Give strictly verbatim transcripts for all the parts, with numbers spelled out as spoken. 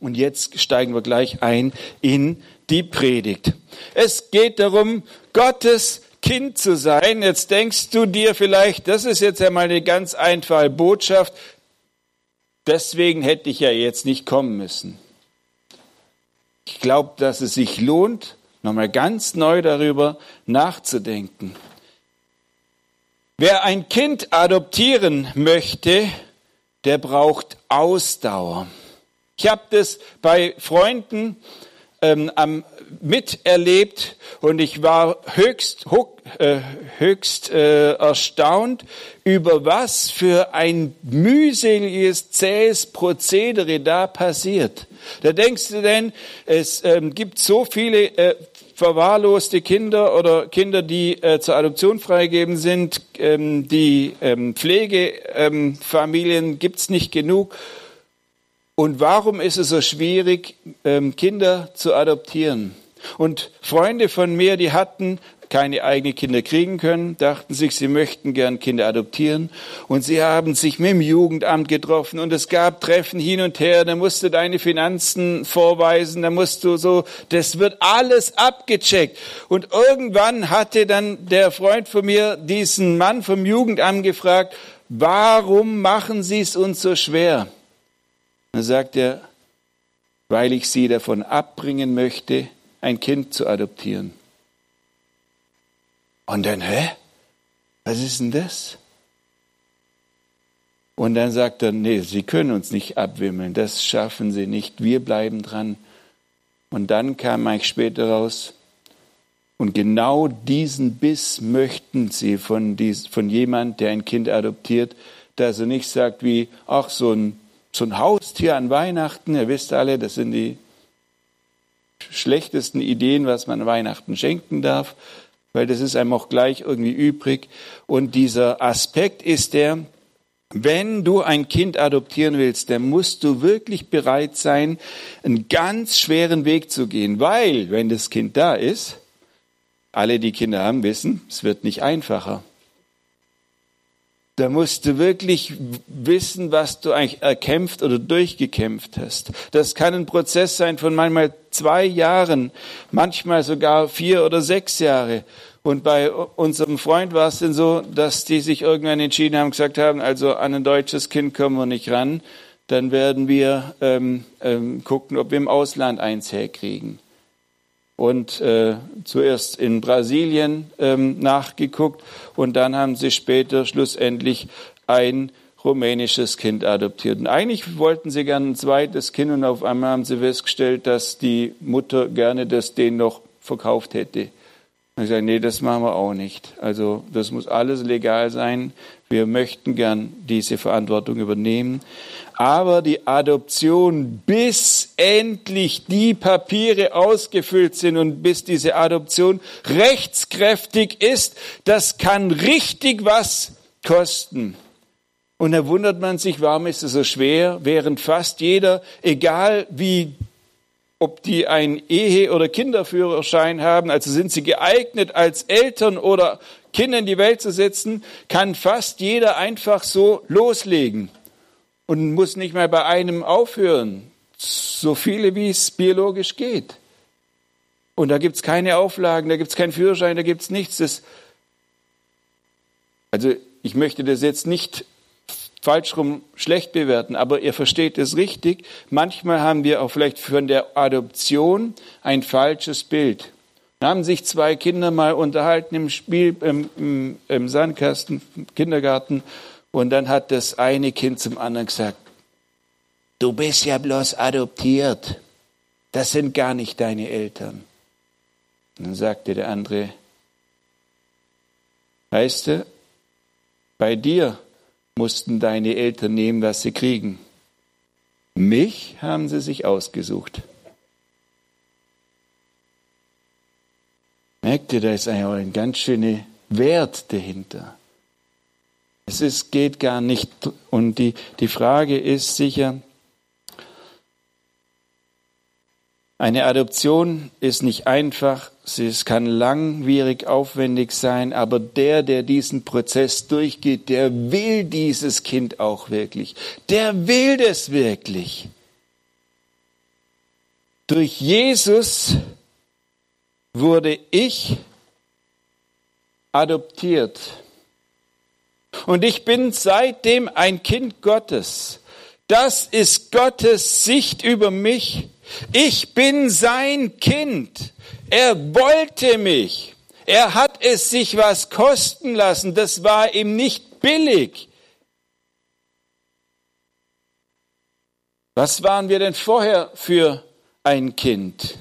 Und jetzt steigen wir gleich ein in die Predigt. Es geht darum, Gottes Kind zu sein. Jetzt denkst du dir vielleicht, das ist jetzt einmal eine ganz einfache Botschaft. Deswegen hätte ich ja jetzt nicht kommen müssen. Ich glaube, dass es sich lohnt, nochmal ganz neu darüber nachzudenken. Wer ein Kind adoptieren möchte, der braucht Ausdauer. Ich habe das bei Freunden ähm, am, miterlebt und ich war höchst, ho, äh, höchst äh, erstaunt, über was für ein mühseliges, zähes Prozedere da passiert. Da denkst du denn, es ähm, gibt so viele äh, verwahrloste Kinder oder Kinder, die äh, zur Adoption freigegeben sind, ähm, die ähm, Pflegefamilien ähm, gibt's nicht genug. Und warum ist es so schwierig, ähm, Kinder zu adoptieren? Und Freunde von mir, die hatten keine eigenen Kinder kriegen können, dachten sich, sie möchten gern Kinder adoptieren. Und sie haben sich mit dem Jugendamt getroffen und es gab Treffen hin und her. Da musst du deine Finanzen vorweisen, da musst du so, das wird alles abgecheckt. Und irgendwann hatte dann der Freund von mir diesen Mann vom Jugendamt gefragt, warum machen Sie es uns so schwer? Dann sagt er, weil ich Sie davon abbringen möchte, ein Kind zu adoptieren. Und dann, hä? Was ist denn das? Und dann sagt er, nee, Sie können uns nicht abwimmeln, das schaffen Sie nicht, wir bleiben dran. Und dann kam eigentlich später raus, und genau diesen Biss möchten Sie von, dies, von jemand, der ein Kind adoptiert, dass er nicht sagt wie, ach, so ein, so ein Haustier an Weihnachten, ihr wisst alle, das sind die schlechtesten Ideen, was man an Weihnachten schenken darf, weil das ist einem auch gleich irgendwie übrig. Und dieser Aspekt ist der, wenn du ein Kind adoptieren willst, dann musst du wirklich bereit sein, einen ganz schweren Weg zu gehen, weil, wenn das Kind da ist, alle, die Kinder haben, wissen, es wird nicht einfacher. Da musst du wirklich wissen, was du eigentlich erkämpft oder durchgekämpft hast. Das kann ein Prozess sein von manchmal zwei Jahren, manchmal sogar vier oder sechs Jahre. Und bei unserem Freund war es denn so, dass die sich irgendwann entschieden haben, gesagt haben, also an ein deutsches Kind kommen wir nicht ran, dann werden wir ähm, ähm, gucken, ob wir im Ausland eins herkriegen. Und äh, zuerst in Brasilien ähm, nachgeguckt und dann haben sie später schlussendlich ein rumänisches Kind adoptiert. Und eigentlich wollten sie gerne ein zweites Kind und auf einmal haben sie festgestellt, dass die Mutter gerne das denen noch verkauft hätte. Und ich sage, nee, das machen wir auch nicht. Also das muss alles legal sein. Wir möchten gern diese Verantwortung übernehmen. Aber die Adoption, bis endlich die Papiere ausgefüllt sind und bis diese Adoption rechtskräftig ist, das kann richtig was kosten. Und da wundert man sich, warum ist es so schwer, während fast jeder, egal wie, ob die einen Ehe- oder Kinderführerschein haben, also sind sie geeignet, als Eltern oder Kinder in die Welt zu setzen, kann fast jeder einfach so loslegen. Und muss nicht mehr bei einem aufhören, so viele wie es biologisch geht. Und da gibt es keine Auflagen, da gibt es keinen Führerschein, da gibt es nichts. Das also ich möchte das jetzt nicht falsch rum schlecht bewerten, aber ihr versteht es richtig. Manchmal haben wir auch vielleicht von der Adoption ein falsches Bild. Da haben sich zwei Kinder mal unterhalten im Spiel, im, im, im Sandkasten, im Kindergarten. Und dann hat das eine Kind zum anderen gesagt, du bist ja bloß adoptiert. Das sind gar nicht deine Eltern. Und dann sagte der andere, weißt du, bei dir mussten deine Eltern nehmen, was sie kriegen. Mich haben sie sich ausgesucht. Merkt ihr, da ist eigentlich auch ein ganz schöner Wert dahinter. Es ist, geht gar nicht, und die, die Frage ist sicher, eine Adoption ist nicht einfach, es kann langwierig, aufwendig sein, aber der, der diesen Prozess durchgeht, der will dieses Kind auch wirklich. Der will das wirklich. Durch Jesus wurde ich adoptiert. Und ich bin seitdem ein Kind Gottes. Das ist Gottes Sicht über mich. Ich bin sein Kind. Er wollte mich. Er hat es sich was kosten lassen. Das war ihm nicht billig. Was waren wir denn vorher für ein Kind?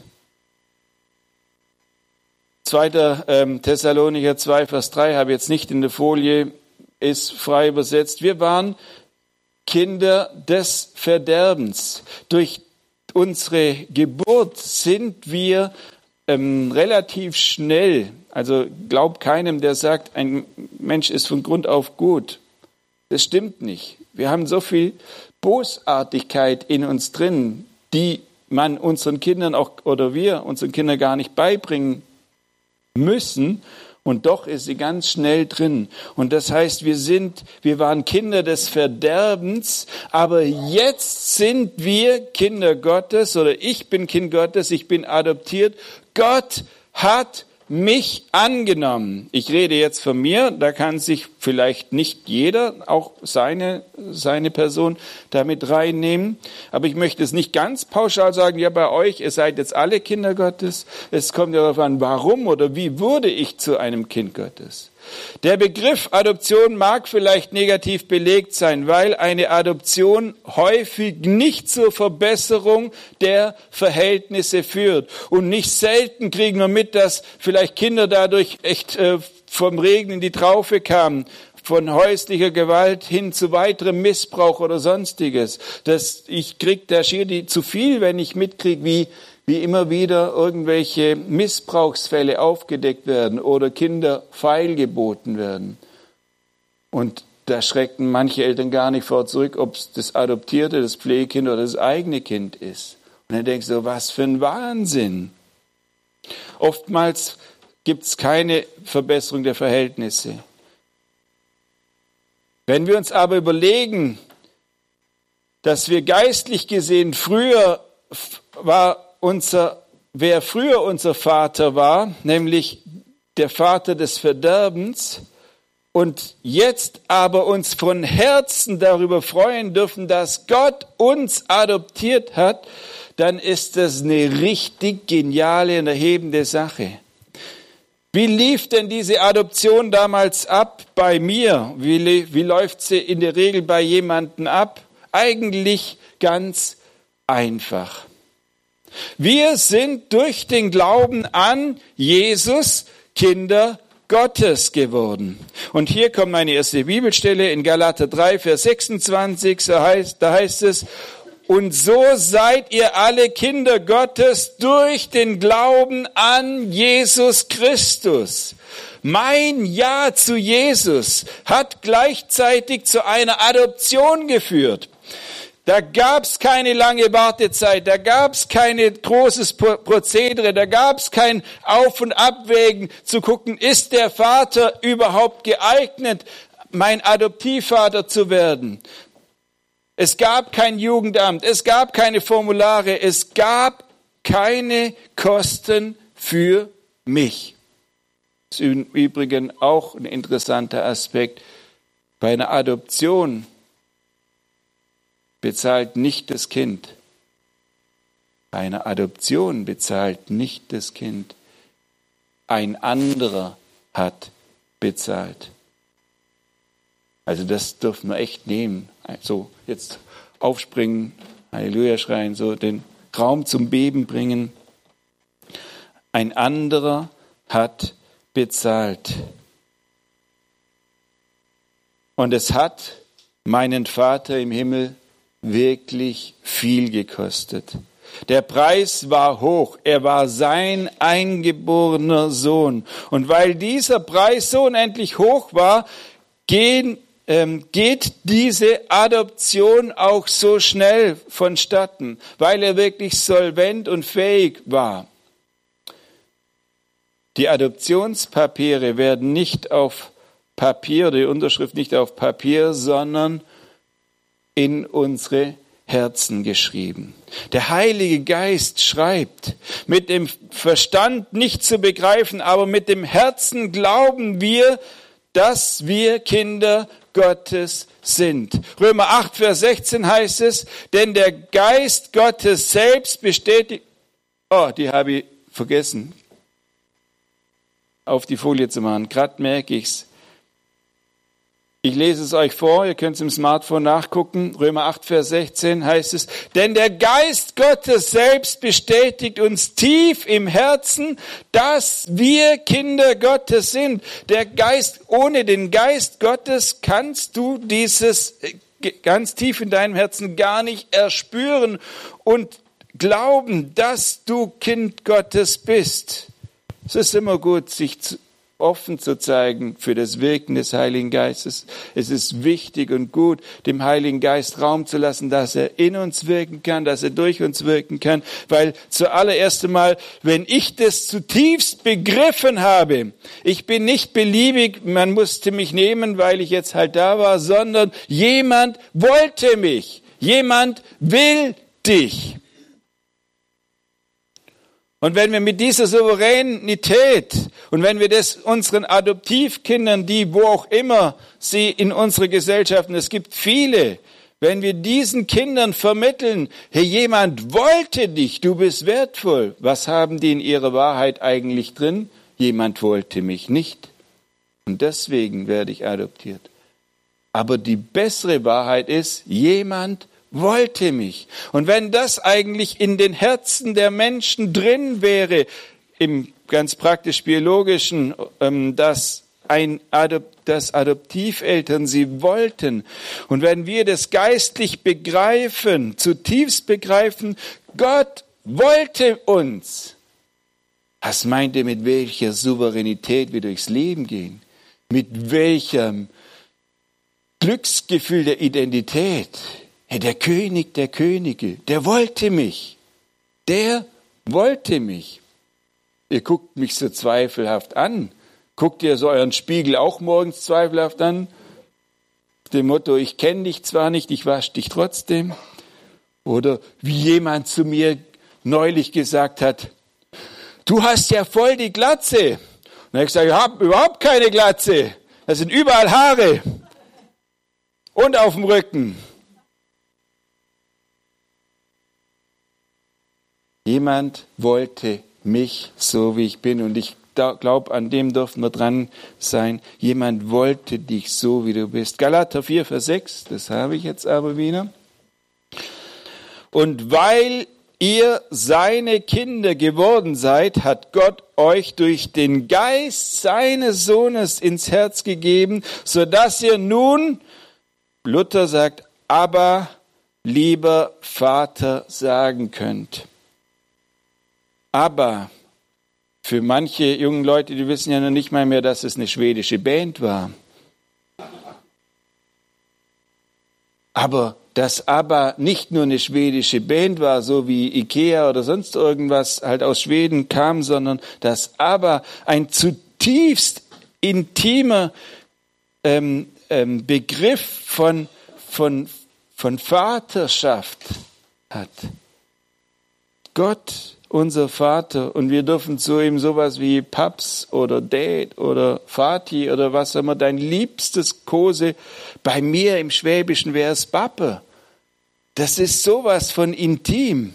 zweiter Ähm, Thessalonicher zwei, Vers drei, habe ich jetzt nicht in der Folie, ist frei übersetzt. Wir waren Kinder des Verderbens. Durch unsere Geburt sind wir ähm, relativ schnell, also glaub keinem, der sagt, ein Mensch ist von Grund auf gut. Das stimmt nicht. Wir haben so viel Bosartigkeit in uns drin, die man unseren Kindern auch oder wir unseren Kindern gar nicht beibringen müssen. Und doch ist sie ganz schnell drin. Und das heißt, wir sind, wir waren Kinder des Verderbens, aber jetzt sind wir Kinder Gottes oder ich bin Kind Gottes, ich bin adoptiert. Gott hat mich angenommen. Ich rede jetzt von mir, da kann sich vielleicht nicht jeder, auch seine, seine Person damit reinnehmen. Aber ich möchte es nicht ganz pauschal sagen, ja bei euch, ihr seid jetzt alle Kinder Gottes. Es kommt ja darauf an, warum oder wie wurde ich zu einem Kind Gottes. Der Begriff Adoption mag vielleicht negativ belegt sein, weil eine Adoption häufig nicht zur Verbesserung der Verhältnisse führt. Und nicht selten kriegen wir mit, dass vielleicht Kinder dadurch echt äh, vom Regen in die Traufe kamen, von häuslicher Gewalt hin zu weiterem Missbrauch oder Sonstiges. Das, ich krieg da schier die zu viel, wenn ich mitkriege, wie wie immer wieder irgendwelche Missbrauchsfälle aufgedeckt werden oder Kinder feilgeboten werden. Und da schrecken manche Eltern gar nicht vor zurück, ob es das adoptierte, das Pflegekind oder das eigene Kind ist. Und dann denkst du, was für ein Wahnsinn. Oftmals gibt es keine Verbesserung der Verhältnisse. Wenn wir uns aber überlegen, dass wir geistlich gesehen früher war unser, wer früher unser Vater war, nämlich der Vater des Verderbens, und jetzt aber uns von Herzen darüber freuen dürfen, dass Gott uns adoptiert hat, dann ist das eine richtig geniale und erhebende Sache. Wie lief denn diese Adoption damals ab bei mir? Wie, wie läuft sie in der Regel bei jemandem ab? Eigentlich ganz einfach. Wir sind durch den Glauben an Jesus Kinder Gottes geworden. Und hier kommt meine erste Bibelstelle in Galater drei, Vers sechsundzwanzig, da heißt, da heißt es, und so seid ihr alle Kinder Gottes durch den Glauben an Jesus Christus. Mein Ja zu Jesus hat gleichzeitig zu einer Adoption geführt. Da gab's keine lange Wartezeit, da gab's kein großes Prozedere, da gab's kein Auf- und Abwägen zu gucken, ist der Vater überhaupt geeignet, mein Adoptivvater zu werden. Es gab kein Jugendamt, es gab keine Formulare, es gab keine Kosten für mich. Das ist im Übrigen auch ein interessanter Aspekt. Bei einer Adoption bezahlt nicht das Kind. Bei einer Adoption bezahlt nicht das Kind. Ein anderer hat bezahlt. Also das dürfen wir echt nehmen. Also jetzt aufspringen, Halleluja schreien, so den Raum zum Beben bringen. Ein anderer hat bezahlt. Und es hat meinen Vater im Himmel wirklich viel gekostet. Der Preis war hoch. Er war sein eingeborener Sohn. Und weil dieser Preis so unendlich hoch war, gehen, ähm, geht diese Adoption auch so schnell vonstatten, weil er wirklich solvent und fähig war. Die Adoptionspapiere werden nicht auf Papier, die Unterschrift nicht auf Papier, sondern in unsere Herzen geschrieben. Der Heilige Geist schreibt, mit dem Verstand nicht zu begreifen, aber mit dem Herzen glauben wir, dass wir Kinder Gottes sind. Römer acht, Vers sechzehn heißt es, denn der Geist Gottes selbst bestätigt, oh, die habe ich vergessen, auf die Folie zu machen, gerade merke ich's. Ich lese es euch vor, ihr könnt es im Smartphone nachgucken. Römer acht, Vers sechzehn heißt es, denn der Geist Gottes selbst bestätigt uns tief im Herzen, dass wir Kinder Gottes sind. Der Geist, ohne den Geist Gottes kannst du dieses ganz tief in deinem Herzen gar nicht erspüren und glauben, dass du Kind Gottes bist. Es ist immer gut, sich zu offen zu zeigen für das Wirken des Heiligen Geistes. Es ist wichtig und gut, dem Heiligen Geist Raum zu lassen, dass er in uns wirken kann, dass er durch uns wirken kann, weil zuallererst einmal, wenn ich das zutiefst begriffen habe, ich bin nicht beliebig, man musste mich nehmen, weil ich jetzt halt da war, sondern jemand wollte mich, jemand will dich. Und wenn wir mit dieser Souveränität und wenn wir das unseren Adoptivkindern, die wo auch immer sie in unserer Gesellschaft, und es gibt viele, wenn wir diesen Kindern vermitteln, hey, jemand wollte dich, du bist wertvoll. Was haben die in ihrer Wahrheit eigentlich drin? Jemand wollte mich nicht. Und deswegen werde ich adoptiert. Aber die bessere Wahrheit ist, jemand wollte mich. Und wenn das eigentlich in den Herzen der Menschen drin wäre, im ganz praktisch biologischen, dass ein Adop- dass Adoptiveltern sie wollten. Und wenn wir das geistlich begreifen, zutiefst begreifen, Gott wollte uns. Was meint ihr, mit welcher Souveränität wir durchs Leben gehen? Mit welchem Glücksgefühl der Identität? Hey, der König der Könige, der wollte mich. Der wollte mich. Ihr guckt mich so zweifelhaft an. Guckt ihr so euren Spiegel auch morgens zweifelhaft an? Dem Motto, ich kenne dich zwar nicht, ich wasche dich trotzdem. Oder wie jemand zu mir neulich gesagt hat, du hast ja voll die Glatze. Und dann habe ich gesagt, ich habe überhaupt keine Glatze. Das sind überall Haare. Und auf dem Rücken. Jemand wollte mich so, wie ich bin. Und ich glaube, an dem dürfen wir dran sein. Jemand wollte dich so, wie du bist. Galater vier, Vers sechs, das habe ich jetzt aber wieder. Und weil ihr seine Kinder geworden seid, hat Gott euch durch den Geist seines Sohnes ins Herz gegeben, sodass ihr nun, Luther sagt, aber lieber Vater sagen könnt. Aber für manche jungen Leute, die wissen ja noch nicht mal mehr, dass es eine schwedische Band war. Aber dass ABBA nicht nur eine schwedische Band war, so wie Ikea oder sonst irgendwas halt aus Schweden kam, sondern dass ABBA ein zutiefst intimer ähm, ähm, Begriff von, von, von Vaterschaft hat. Gott, unser Vater, und wir dürfen zu ihm sowas wie Paps oder Dad oder Vati oder was immer, dein liebstes Kose, bei mir im Schwäbischen wäre es Bappe. Das ist sowas von intim.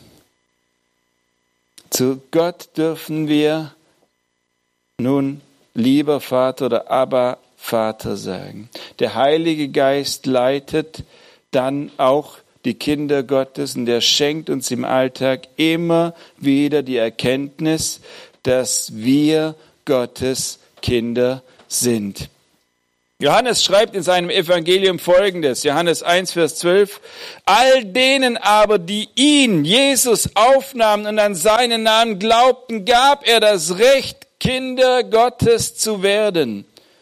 Zu Gott dürfen wir nun lieber Vater oder Abba Vater sagen. Der Heilige Geist leitet dann auch die Kinder Gottes, und er schenkt uns im Alltag immer wieder die Erkenntnis, dass wir Gottes Kinder sind. Johannes schreibt in seinem Evangelium Folgendes, Johannes eins, Vers zwölf, all denen aber, die ihn, Jesus, aufnahmen und an seinen Namen glaubten, gab er das Recht, Kinder Gottes zu werden.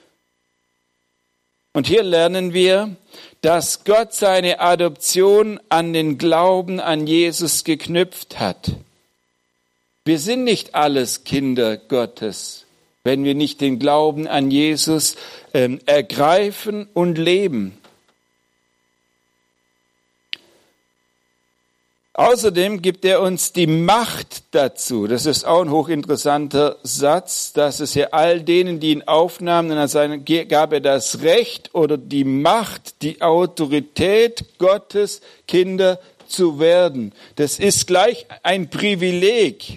Und hier lernen wir, dass Gott seine Adoption an den Glauben an Jesus geknüpft hat. Wir sind nicht alles Kinder Gottes, wenn wir nicht den Glauben an Jesus ähm, ergreifen und leben. Außerdem gibt er uns die Macht dazu. Das ist auch ein hochinteressanter Satz, dass es ja all denen, die ihn aufnahmen, und dann gab er das Recht oder die Macht, die Autorität Gottes, Kinder zu werden. Das ist gleich ein Privileg.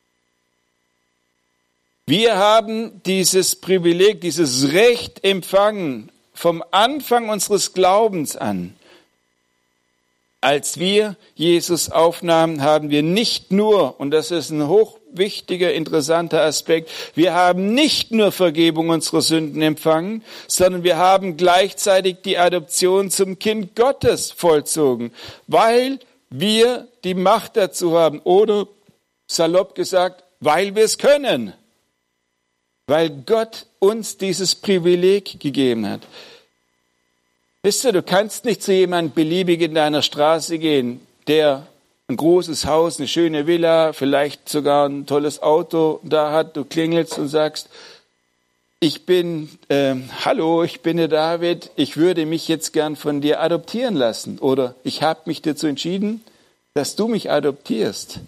Wir haben dieses Privileg, dieses Recht empfangen vom Anfang unseres Glaubens an. Als wir Jesus aufnahmen, haben wir nicht nur, und das ist ein hochwichtiger, interessanter Aspekt, wir haben nicht nur Vergebung unserer Sünden empfangen, sondern wir haben gleichzeitig die Adoption zum Kind Gottes vollzogen, weil wir die Macht dazu haben oder, salopp gesagt, weil wir es können, weil Gott uns dieses Privileg gegeben hat. Wisst ihr, du kannst nicht zu jemandem beliebig in deiner Straße gehen, der ein großes Haus, eine schöne Villa, vielleicht sogar ein tolles Auto da hat. Du klingelst und sagst, ich bin, äh, hallo, ich bin der David, ich würde mich jetzt gern von dir adoptieren lassen. Oder ich habe mich dazu entschieden, dass du mich adoptierst.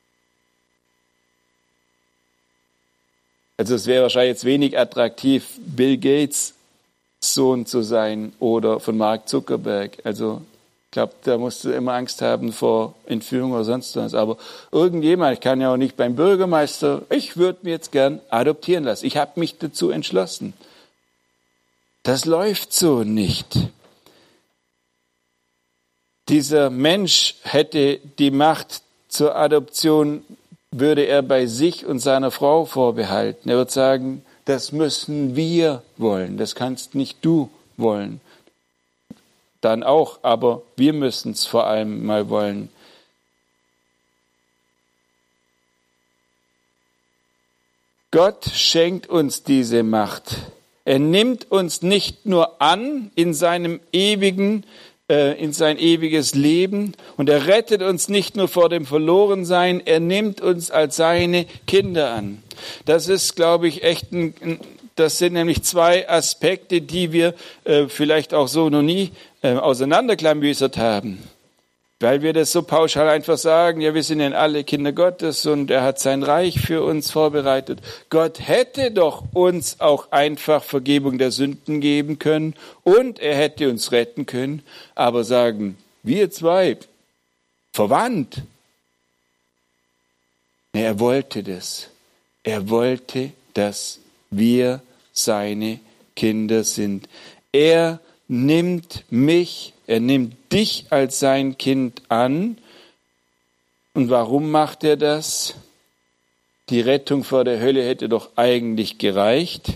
Also es wäre wahrscheinlich jetzt wenig attraktiv, Bill Gates Sohn zu sein oder von Mark Zuckerberg. Also ich glaube, da musst du immer Angst haben vor Entführung oder sonst was. Aber irgendjemand, ich kann ja auch nicht beim Bürgermeister, ich würde mir jetzt gern adoptieren lassen. Ich habe mich dazu entschlossen. Das läuft so nicht. Dieser Mensch hätte die Macht zur Adoption, würde er bei sich und seiner Frau vorbehalten. Er würde sagen, das müssen wir wollen, das kannst nicht du wollen. Dann auch, aber wir müssen es vor allem mal wollen. Gott schenkt uns diese Macht. Er nimmt uns nicht nur an in seinem ewigen, äh, in sein ewiges Leben und er rettet uns nicht nur vor dem Verlorensein, er nimmt uns als seine Kinder an. Das ist, glaube ich, echt ein, das sind nämlich zwei Aspekte, die wir äh, vielleicht auch so noch nie äh, auseinanderklamüsert haben. Weil wir das so pauschal einfach sagen, ja, wir sind ja alle Kinder Gottes und er hat sein Reich für uns vorbereitet. Gott hätte doch uns auch einfach Vergebung der Sünden geben können und er hätte uns retten können, aber sagen, wir zwei, verwandt. Nee, er wollte das. Er wollte, dass wir seine Kinder sind. Er nimmt mich, er nimmt dich als sein Kind an. Und warum macht er das? Die Rettung vor der Hölle hätte doch eigentlich gereicht.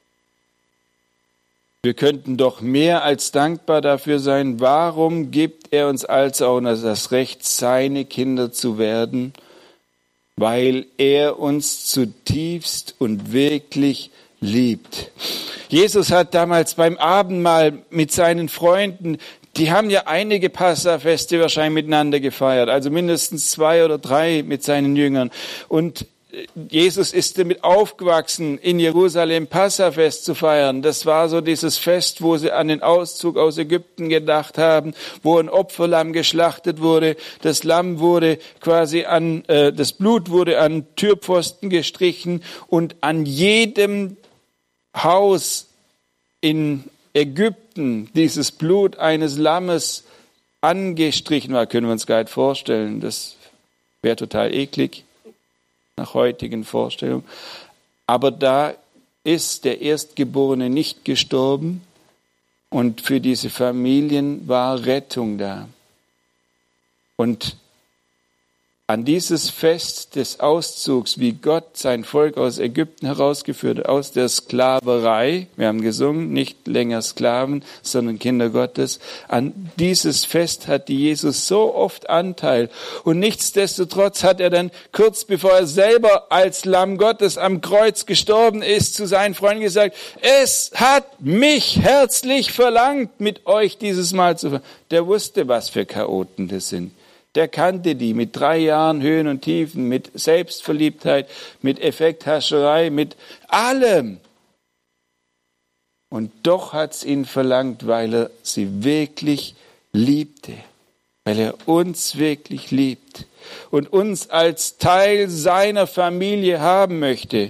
Wir könnten doch mehr als dankbar dafür sein. Warum gibt er uns also auch das Recht, seine Kinder zu werden? Weil er uns zutiefst und wirklich liebt. Jesus hat damals beim Abendmahl mit seinen Freunden, die haben ja einige Passafeste wahrscheinlich miteinander gefeiert, also mindestens zwei oder drei mit seinen Jüngern. Und Jesus ist damit aufgewachsen, in Jerusalem Passafest zu feiern. Das war so dieses Fest, wo sie an den Auszug aus Ägypten gedacht haben, wo ein Opferlamm geschlachtet wurde. Das Lamm wurde quasi an, äh, das Blut wurde an Türpfosten gestrichen und an jedem Haus in Ägypten dieses Blut eines Lammes angestrichen war. Können wir uns gar nicht vorstellen. Das wäre total eklig nach heutigen Vorstellungen. Aber da ist der Erstgeborene nicht gestorben und für diese Familien war Rettung da. Und an dieses Fest des Auszugs, wie Gott sein Volk aus Ägypten herausgeführt hat, aus der Sklaverei, wir haben gesungen, nicht länger Sklaven, sondern Kinder Gottes, an dieses Fest hatte Jesus so oft Anteil. Und nichtsdestotrotz hat er dann, kurz bevor er selber als Lamm Gottes am Kreuz gestorben ist, zu seinen Freunden gesagt, es hat mich herzlich verlangt, mit euch dieses Mal zu feiern. Der wusste, was für Chaoten das sind. Der kannte die mit drei Jahren Höhen und Tiefen, mit Selbstverliebtheit, mit Effekthascherei, mit allem. Und doch hat's ihn verlangt, weil er sie wirklich liebte. weil er uns wirklich liebt und uns als Teil seiner Familie haben möchte.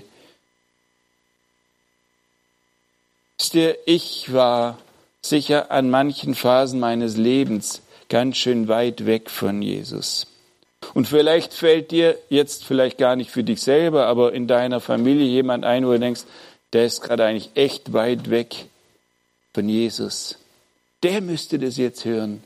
Wisst ihr, ich war sicher an manchen Phasen meines Lebens ganz schön weit weg von Jesus. Und vielleicht fällt dir jetzt vielleicht gar nicht für dich selber, aber in deiner Familie jemand ein, wo du denkst, der ist gerade eigentlich echt weit weg von Jesus. Der müsste das jetzt hören.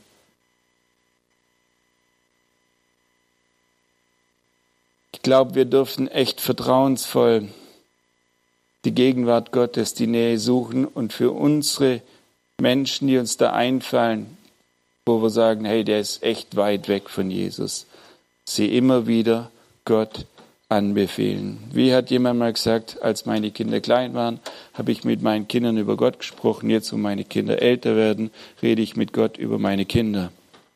Ich glaube, wir dürfen echt vertrauensvoll die Gegenwart Gottes, die Nähe suchen und für unsere Menschen, die uns da einfallen, wo wir sagen, hey, der ist echt weit weg von Jesus, sie immer wieder Gott anbefehlen. Wie hat jemand mal gesagt, als meine Kinder klein waren, habe ich mit meinen Kindern über Gott gesprochen. Jetzt, wo meine Kinder älter werden, rede ich mit Gott über meine Kinder.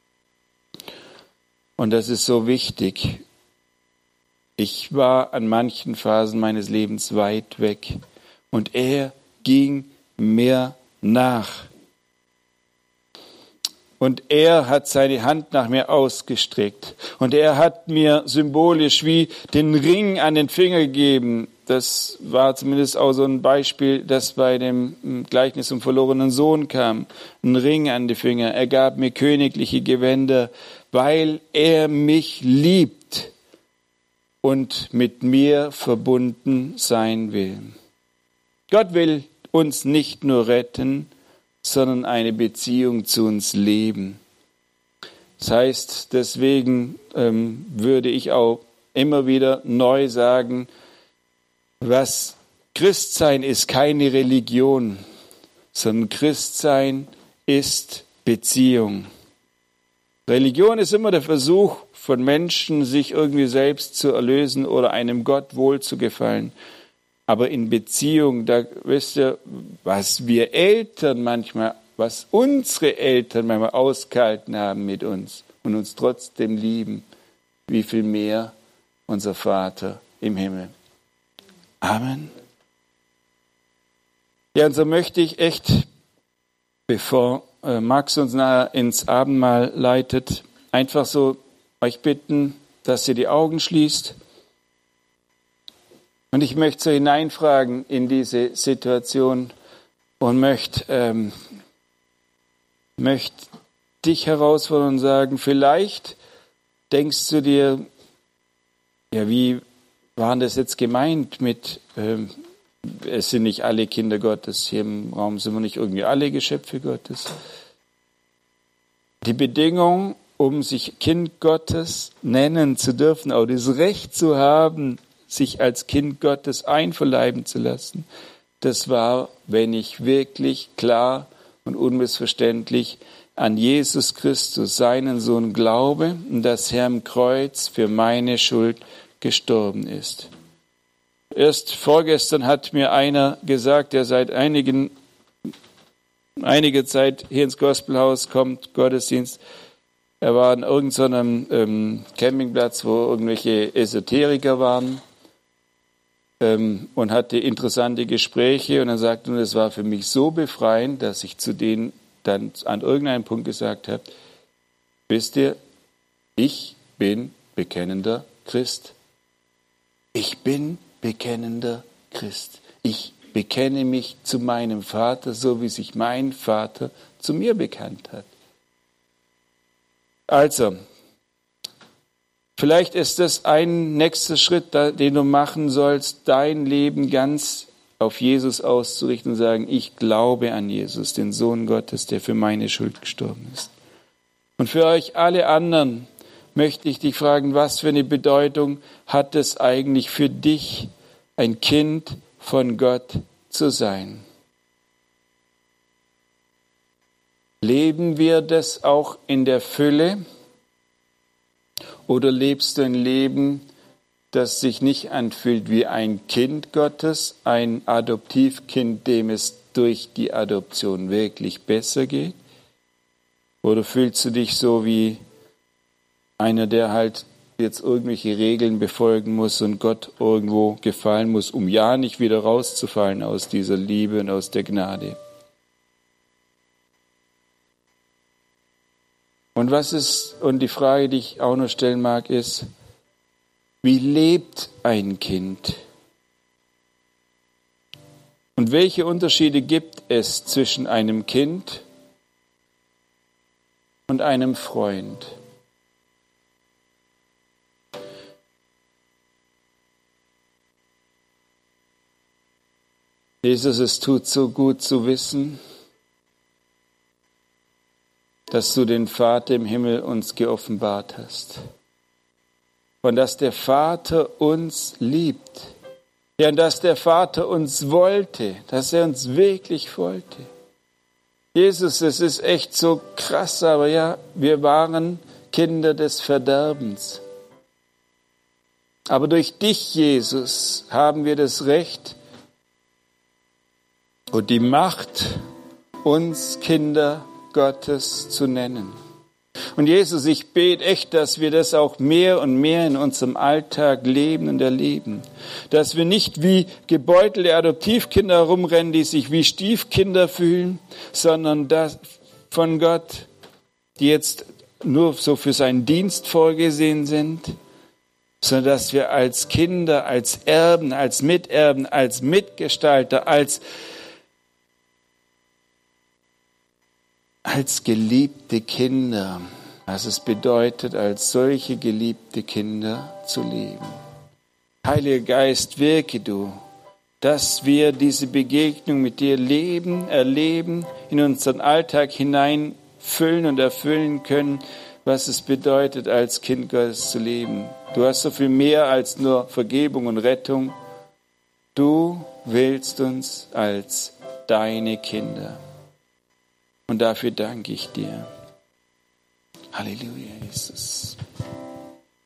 Und das ist so wichtig. Ich war an manchen Phasen meines Lebens weit weg und er ging mir nach. Und er hat seine Hand nach mir ausgestreckt. Und er hat mir symbolisch wie den Ring an den Finger gegeben. Das war zumindest auch so ein Beispiel, das bei dem Gleichnis vom verlorenen Sohn kam. Ein Ring an die Finger. Er gab mir königliche Gewänder, weil er mich liebt und mit mir verbunden sein will. Gott will uns nicht nur retten, sondern eine Beziehung zu uns leben. Das heißt, deswegen ähm, würde ich auch immer wieder neu sagen, was Christsein ist keine Religion, sondern Christsein ist Beziehung. Religion ist immer der Versuch von Menschen, sich irgendwie selbst zu erlösen oder einem Gott wohl zu gefallen. Aber in Beziehung, da wisst ihr, was wir Eltern manchmal, was unsere Eltern manchmal ausgehalten haben mit uns und uns trotzdem lieben, wie viel mehr unser Vater im Himmel. Amen. Ja, und so möchte ich echt, bevor äh, Max uns nachher ins Abendmahl leitet, einfach so euch bitten, dass ihr die Augen schließt. Und ich möchte so hineinfragen in diese Situation und möchte, ähm, möchte dich herausfordern und sagen, vielleicht denkst du dir, ja, wie war das jetzt gemeint mit, ähm, es sind nicht alle Kinder Gottes, hier im Raum sind wir nicht irgendwie alle Geschöpfe Gottes. Die Bedingung, um sich Kind Gottes nennen zu dürfen, auch das Recht zu haben, sich als Kind Gottes einverleiben zu lassen, das war, wenn ich wirklich klar und unmissverständlich an Jesus Christus, seinen Sohn, glaube und dass er am Kreuz für meine Schuld gestorben ist. Erst vorgestern hat mir einer gesagt, der seit einigen, einiger Zeit hier ins Gospelhaus kommt, Gottesdienst. Er war an irgendeinem ähm, Campingplatz, wo irgendwelche Esoteriker waren, ähm, und hatte interessante Gespräche. Und dann sagte er, es war für mich so befreiend, dass ich zu denen dann an irgendeinem Punkt gesagt habe, wisst ihr, ich bin bekennender Christ. Ich bin bekennender Christ. Ich bekenne mich zu meinem Vater, so wie sich mein Vater zu mir bekannt hat. Also, vielleicht ist das ein nächster Schritt, den du machen sollst, dein Leben ganz auf Jesus auszurichten und sagen, ich glaube an Jesus, den Sohn Gottes, der für meine Schuld gestorben ist. Und für euch alle anderen möchte ich dich fragen, was für eine Bedeutung hat es eigentlich für dich, ein Kind von Gott zu sein? Leben wir das auch in der Fülle? Oder lebst du ein Leben, das sich nicht anfühlt wie ein Kind Gottes, ein Adoptivkind, dem es durch die Adoption wirklich besser geht? Oder fühlst du dich so wie einer, der halt jetzt irgendwelche Regeln befolgen muss und Gott irgendwo gefallen muss, um ja nicht wieder rauszufallen aus dieser Liebe und aus der Gnade? Und was ist, und die Frage, die ich auch noch stellen mag, ist, wie lebt ein Kind? Und welche Unterschiede gibt es zwischen einem Kind und einem Freund? Jesus, es tut so gut zu wissen, dass du den Vater im Himmel uns geoffenbart hast. Und dass der Vater uns liebt. Ja, und dass der Vater uns wollte, dass er uns wirklich wollte. Jesus, es ist echt so krass, aber ja, wir waren Kinder des Verderbens. Aber durch dich, Jesus, haben wir das Recht und die Macht, uns Kinder Gottes zu nennen. Und Jesus, ich bete echt, dass wir das auch mehr und mehr in unserem Alltag leben und erleben. Dass wir nicht wie gebeutelte Adoptivkinder herumrennen, die sich wie Stiefkinder fühlen, sondern dass von Gott, die jetzt nur so für seinen Dienst vorgesehen sind, sondern dass wir als Kinder, als Erben, als Miterben, als Mitgestalter, als als geliebte Kinder, was es bedeutet, als solche geliebte Kinder zu leben. Heiliger Geist, wirke du, dass wir diese Begegnung mit dir leben, erleben, in unseren Alltag hineinfüllen und erfüllen können, was es bedeutet, als Kind Gottes zu leben. Du hast so viel mehr als nur Vergebung und Rettung. Du willst uns als deine Kinder. Und dafür danke ich dir. Halleluja, Jesus.